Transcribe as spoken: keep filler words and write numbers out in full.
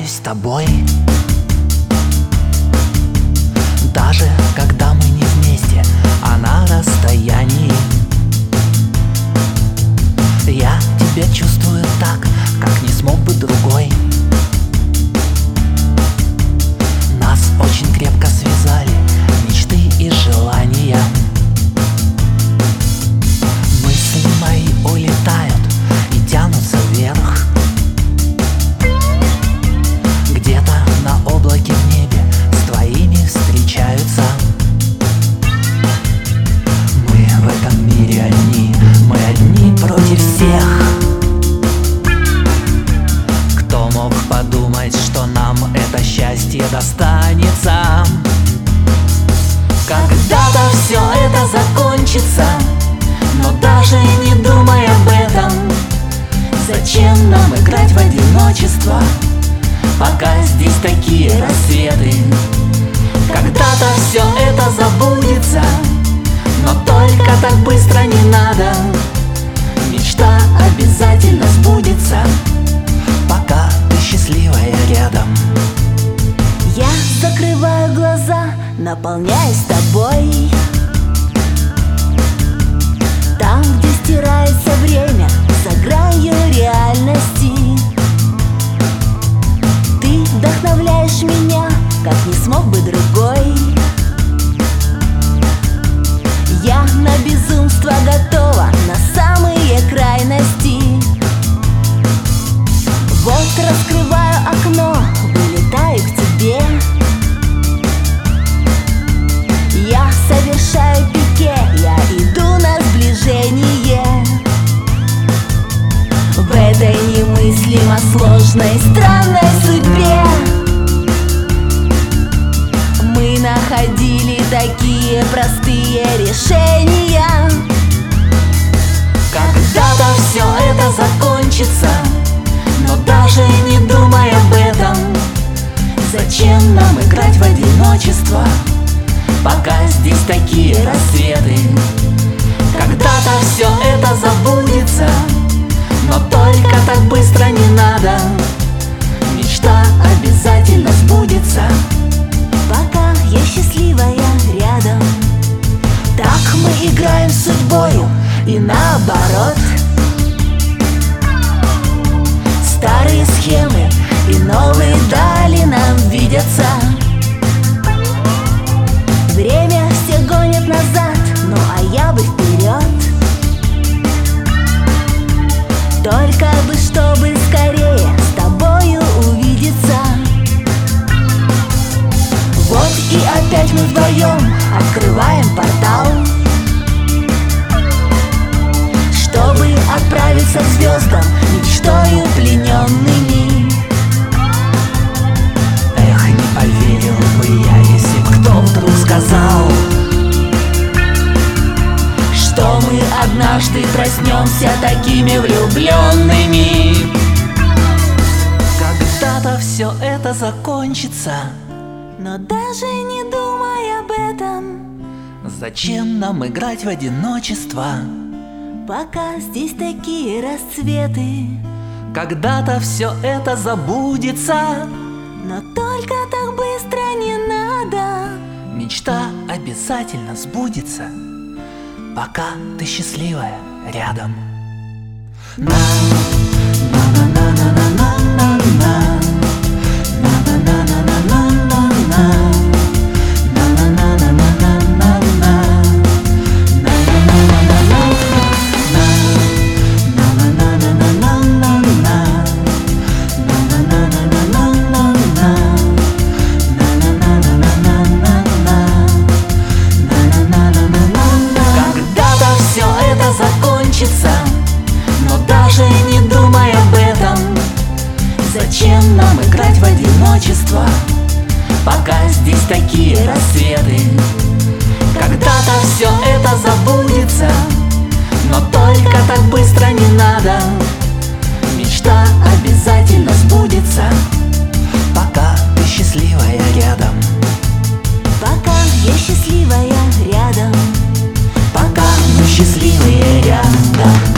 наслаждаюсь тобой. Даже когда мы не вместе, а на расстоянии, я тебя чувствую так, как не смог бы другой. Нас очень крепко связали мечты и желания. Мысли мои улетают и тянутся вверх. Где-то на облаке в небе с твоими встречаются. Мы в этом мире одни, мы одни против всех. Кто мог подумать, что нам это счастье достанется? Когда-то все это закончится, но даже не думай об этом. Зачем нам играть в одиночество, пока здесь такие рассветы? Когда-то все это забудется, но только так быстро не надо. Мечта обязательно сбудется, пока ты счастливая рядом. Я закрываю глаза, наполняюсь тобой. Там, где стирается время, за гранью реальности, ты вдохновляешь меня, как не смог бы другой. Я на безумство готова, на самые крайности. Вот раскрываю окно, вылетаю к тебе. Я совершаю пике, я иду на сближение. В этой немыслимо сложной, странной судьбе мы находили такие простые решения. Когда-то все это закончится, но даже не думай об этом. Зачем нам играть в одиночество, пока здесь такие рассветы? Когда-то все это забудется, но только так быстро не надо. Мечта обязательно сбудется, пока я счастливая рядом. Так мы играем с судьбою и наоборот. Старые схемы и новые дали нам видятся. Время все гонит назад, ну а я бы вперед. Только бы, чтобы скорее с тобою увидеться. Вот и опять мы вдвоем открываем портал, чтобы отправиться к звездам мечтою плененными. Эх, не поверил бы я, если б кто вдруг сказал, что мы однажды проснемся такими влюбленными. Когда-то все это закончится, но даже не думай об этом. Зачем нам играть в одиночество, пока здесь такие расцветы? Когда-то все это забудется, но только так быстро не надо. мечта обязательно сбудется, пока ты счастливая рядом. На, на, на, на, на, на, на, на. Но даже не думай об этом. Зачем нам играть в одиночество, пока здесь такие рассветы? Когда-то все это забудется, но только так быстро не надо. Мечта обязательно сбудется, пока ты счастливая рядом. Пока я счастливая рядом. Пока мы счастливые рядом.